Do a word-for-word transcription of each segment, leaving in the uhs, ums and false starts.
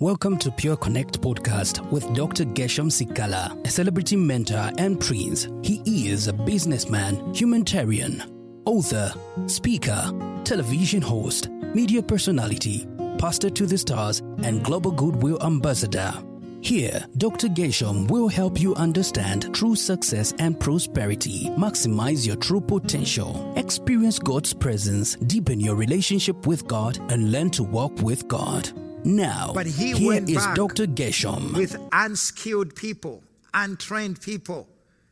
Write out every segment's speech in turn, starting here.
Welcome to Pure Connect podcast with Doctor Gershom Sikala, a celebrity mentor and prince. He is a businessman, humanitarian, author, speaker, television host, media personality, pastor to the stars, and global goodwill ambassador. Here, Doctor Gershom will help you understand true success and prosperity, maximize your true potential, experience God's presence, deepen your relationship with God, and learn to walk with God. Now, but he here went is back Doctor Gershom with unskilled people, untrained people,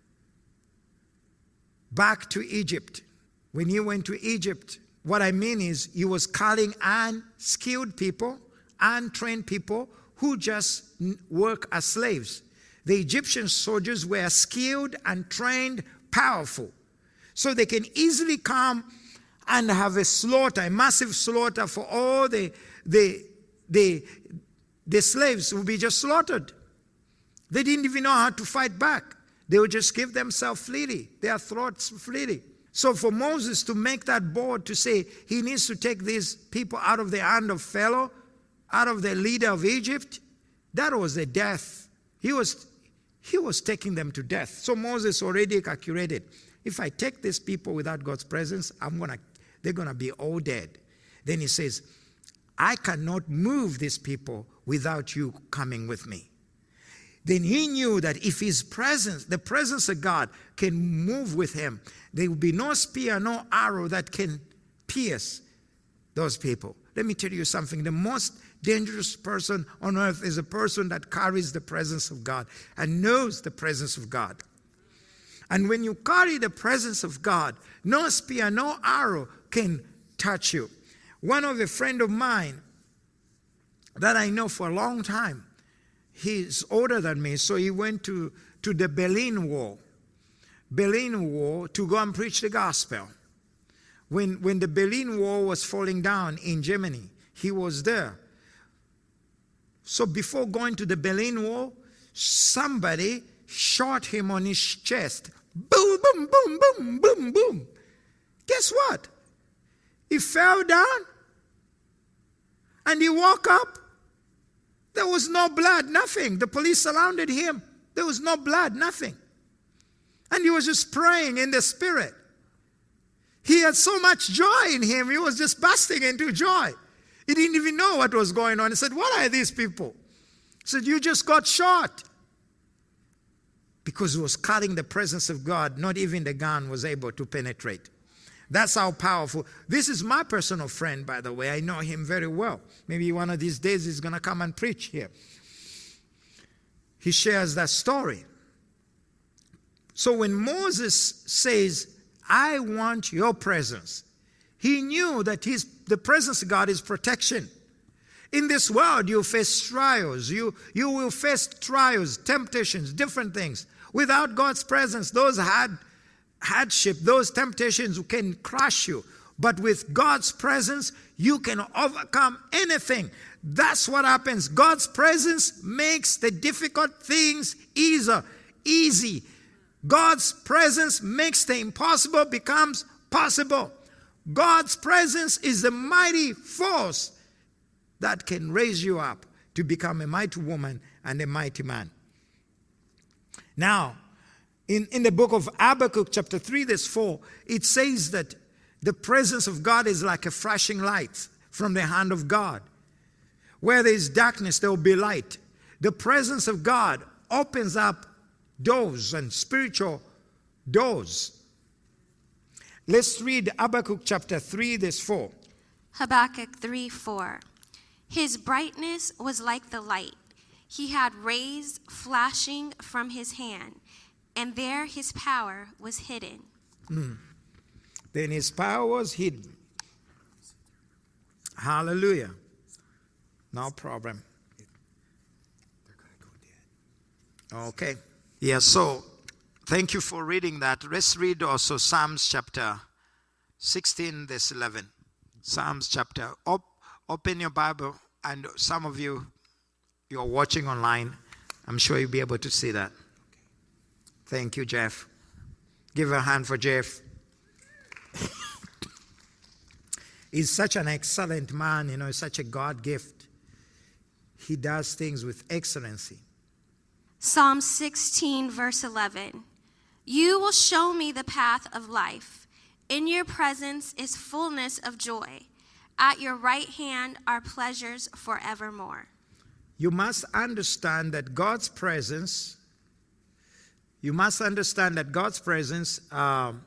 back to Egypt. When he went to Egypt, what I mean is he was calling unskilled people, untrained people who just work as slaves. The Egyptian soldiers were skilled and trained, powerful. So they can easily come and have a slaughter, a massive slaughter for all the, the, the, the slaves will be just slaughtered. They didn't even know how to fight back. They would just give themselves freely, their throats freely. So for Moses to make that bold to say he needs to take these people out of the hand of Pharaoh, out of the leader of Egypt, that was a death. He was, he was taking them to death. So Moses already calculated, if I take these people without God's presence, I'm gonna, they're going to be all dead. Then he says, I cannot move these people without you coming with me. Then he knew that if his presence, the presence of God, can move with him, there will be no spear, no arrow that can pierce those people. Let me tell you something. The most dangerous person on earth is a person that carries the presence of God and knows the presence of God. And when you carry the presence of God, no spear, no arrow can touch you. One of a friend of mine that I know for a long time, he's older than me, so he went to, to the Berlin Wall. Berlin Wall to go and preach the gospel. When, when the Berlin Wall was falling down in Germany, he was there. So before going to the Berlin Wall, somebody shot him on his chest. Boom, boom, boom, boom, boom, boom. Guess what? He fell down and he woke up. There was no blood, nothing. The police surrounded him. There was no blood, nothing. And he was just praying in the spirit. He had so much joy in him. He was just bursting into joy. He didn't even know what was going on. He said, what are these people? He said, you just got shot. Because he was carrying the presence of God, not even the gun was able to penetrate. That's how powerful. This is my personal friend, by the way. I know him very well. Maybe one of these days he's going to come and preach here. He shares that story. So when Moses says, I want your presence, he knew that his, the presence of God is protection. In this world, you face trials. You, you will face trials, temptations, different things. Without God's presence, those hard hardship, those temptations can crush you. But with God's presence, you can overcome anything. That's what happens. God's presence makes the difficult things easier, easy. God's presence makes the impossible becomes possible. God's presence is the mighty force that can raise you up to become a mighty woman and a mighty man. Now, in, in the book of Habakkuk chapter three, verse four, it says that the presence of God is like a flashing light from the hand of God. Where there is darkness, there will be light. The presence of God opens up doors and spiritual doors. Let's read Habakkuk chapter three, verse four. Habakkuk three, four. His brightness was like the light. He had rays flashing from his hand, and there his power was hidden. Mm. Then his power was hidden. Hallelujah. No problem. Okay. Yeah, so thank you for reading that. Let's read also Psalms chapter sixteen, verse eleven. Psalms chapter. Op, open your Bible, and some of you, you're watching online. I'm sure you'll be able to see that. Thank you, Jeff. Give a hand for Jeff. He's such an excellent man, you know, such a God gift. He does things with excellency. Psalm sixteen, verse eleven. You will show me the path of life. In your presence is fullness of joy. At your right hand are pleasures forevermore. You must understand that God's presence, you must understand that God's presence, um,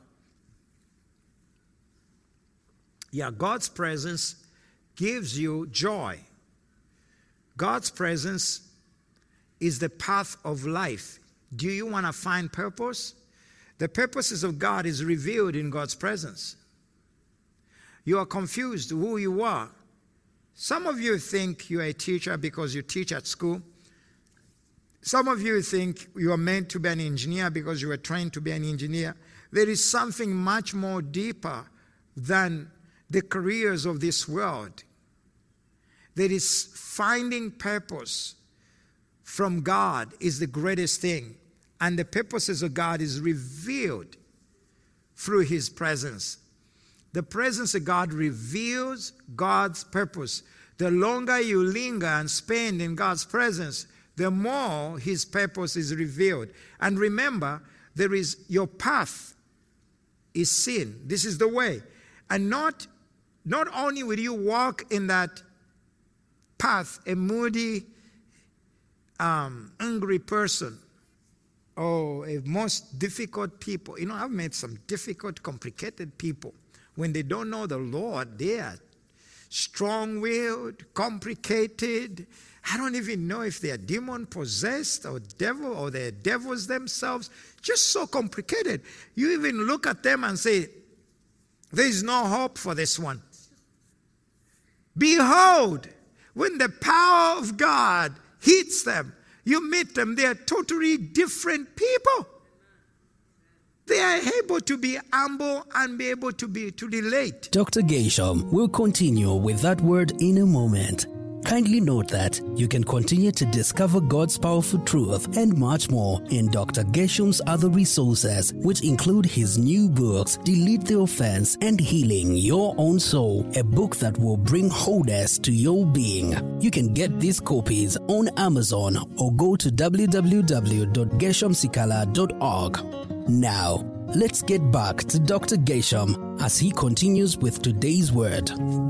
yeah, God's presence gives you joy. God's presence is the path of life. Do you want to find purpose? The purposes of God is revealed in God's presence. You are confused who you are. Some of you think you are a teacher because you teach at school. Some of you think you are meant to be an engineer because you were trained to be an engineer. There is something much more deeper than the careers of this world. There is finding purpose from God is the greatest thing. And the purposes of God is revealed through His presence. The presence of God reveals God's purpose. The longer you linger and spend in God's presence, the more His purpose is revealed. And remember, there is your path is sin. This is the way. And not, not only will you walk in that path, a moody, um, angry person, or a most difficult people. You know, I've met some difficult, complicated people. When they don't know the Lord, they are strong-willed, complicated. I don't even know if they are demon-possessed or devil, or they're devils themselves. Just so complicated. You even look at them and say, there is no hope for this one. Behold, when the power of God hits them, you meet them, they are totally different people. They are able to be humble and be able to be to relate. Doctor Gesham will continue with that word in a moment. Kindly note that you can continue to discover God's powerful truth and much more in Doctor Gesham's other resources, which include his new books, Delete the Offense and Healing Your Own Soul, a book that will bring wholeness to your being. You can get these copies on Amazon or go to w w w dot gesham sikala dot org. Now, let's get back to Doctor Gesham as he continues with today's word.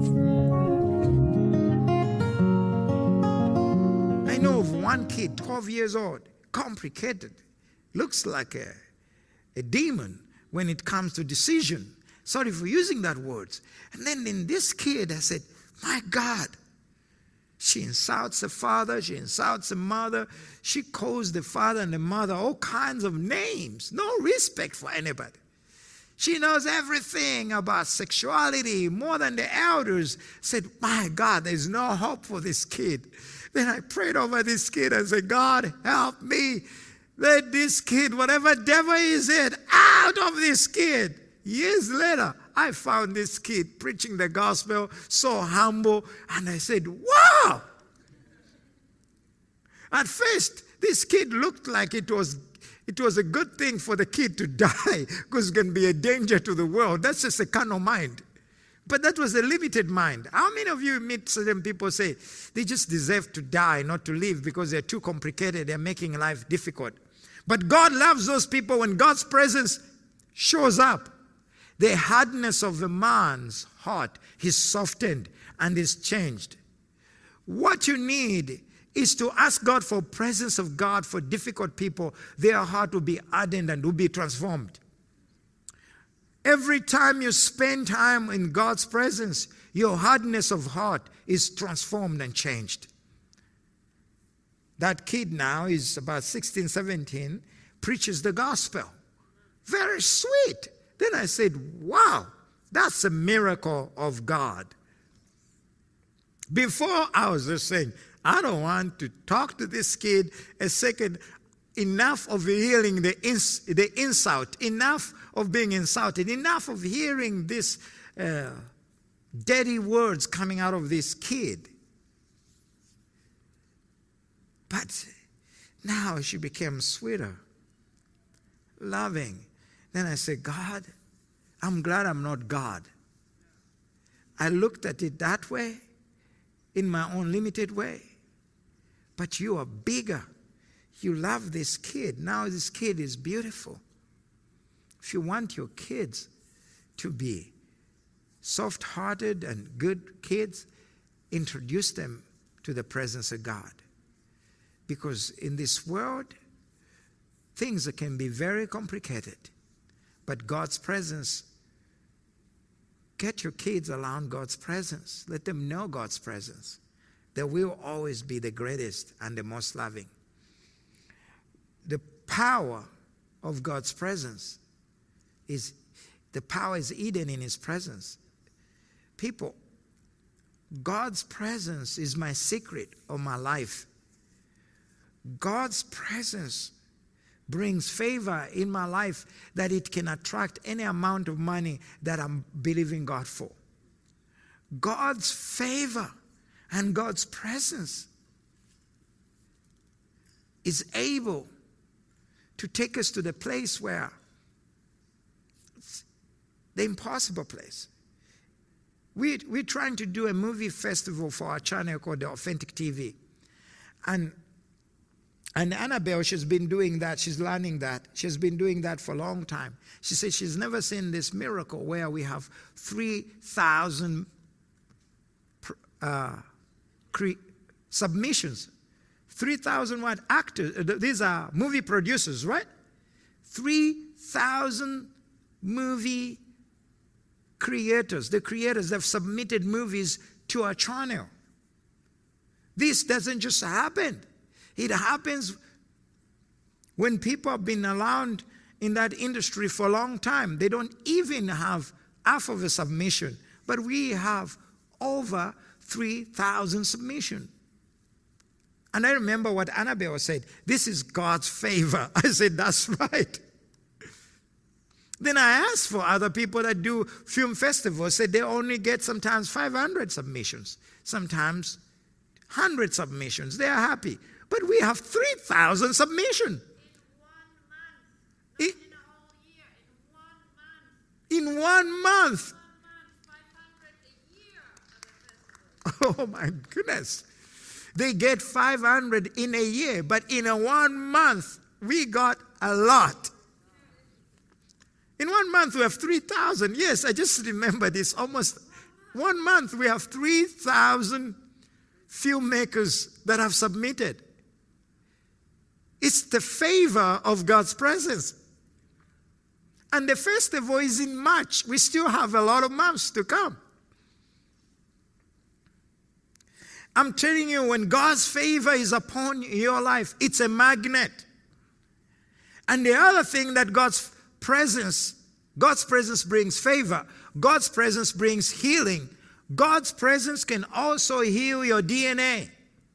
I know of one kid, twelve years old, complicated, looks like a, a demon when it comes to decision. Sorry for using that word. And then in this kid, I said, my God, she insults the father, she insults the mother, she calls the father and the mother all kinds of names, no respect for anybody. She knows everything about sexuality more than the elders. Said, my God, there's no hope for this kid. Then I prayed over this kid and said, God, help me. Let this kid, whatever devil is it, out of this kid. Years later, I found this kid preaching the gospel, so humble, and I said, wow! At first, this kid looked like it was it was a good thing for the kid to die, because it can be a danger to the world. That's just a carnal mind. But that was a limited mind. How many of you meet certain people say, they just deserve to die, not to live, because they're too complicated, they're making life difficult. But God loves those people when God's presence shows up. The hardness of a man's heart is softened and is changed. What you need is to ask God for presence of God for difficult people. Their heart will be hardened and will be transformed. Every time you spend time in God's presence, your hardness of heart is transformed and changed. That kid now is about sixteen, seventeen, preaches the gospel. Very sweet. Then I said, wow, that's a miracle of God. Before, I was just saying, I don't want to talk to this kid a second. Enough of hearing the, ins- the insult. Enough of being insulted. Enough of hearing these uh, dirty words coming out of this kid. But now she became sweeter, loving. Then I said, God, I'm glad I'm not God. I looked at it that way, in my own limited way. but you are bigger. You love this kid. Now this kid is beautiful. If you want your kids to be soft-hearted and good kids, introduce them to the presence of God. Because in this world, things can be very complicated. But God's presence, get your kids around God's presence. Let them know God's presence. They will always be the greatest and the most loving. The power of God's presence is, the power is hidden in His presence. People, God's presence is my secret of my life. God's presence brings favor in my life that it can attract any amount of money that I'm believing God for. God's favor and God's presence is able to take us to the place where it's the impossible place. We, we're trying to do a movie festival for our channel called The Authentic T V. And, and Annabelle, she's been doing that. She's learning that. She's been doing that for a long time. She said she's never seen this miracle where we have three thousand uh, cre- submissions. three thousand what? Actors. These are movie producers, right? three thousand movie creators. The creators have submitted movies to our channel. This doesn't just happen. It happens when people have been around in that industry for a long time. They don't even have half of a submission. But we have over three thousand submissions. And I remember what Annabelle said, this is God's favor. I said, that's right. Then I asked for other people that do film festivals, said they only get sometimes five hundred submissions, sometimes one hundred submissions. They are happy. But we have three thousand submissions. In one month. Not in a whole year. In one month. In one month. One month, five hundred a year at the festival. Oh my goodness. They get five hundred in a year, but in a one month, we got a lot. In one month, we have three thousand. Yes, I just remember this. Almost one month, we have three thousand filmmakers that have submitted. It's the favor of God's presence. And the festival is in March. We still have a lot of months to come. I'm telling you, when God's favor is upon your life, it's a magnet. And the other thing that God's presence, God's presence brings favor. God's presence brings healing. God's presence can also heal your D N A.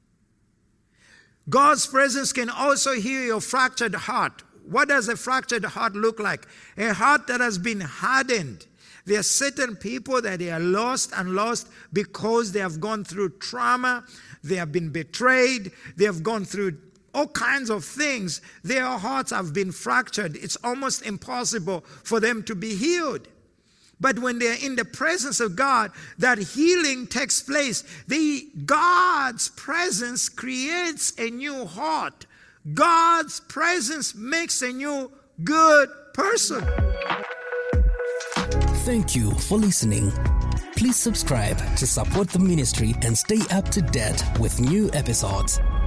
God's presence can also heal your fractured heart. What does a fractured heart look like? A heart that has been hardened. There are certain people that they are lost and lost because they have gone through trauma, they have been betrayed, they have gone through all kinds of things. Their hearts have been fractured. It's almost impossible for them to be healed. But when they're in the presence of God, that healing takes place. The, God's presence creates a new heart. God's presence makes a new good person. Thank you for listening. Please subscribe to support the ministry and stay up to date with new episodes.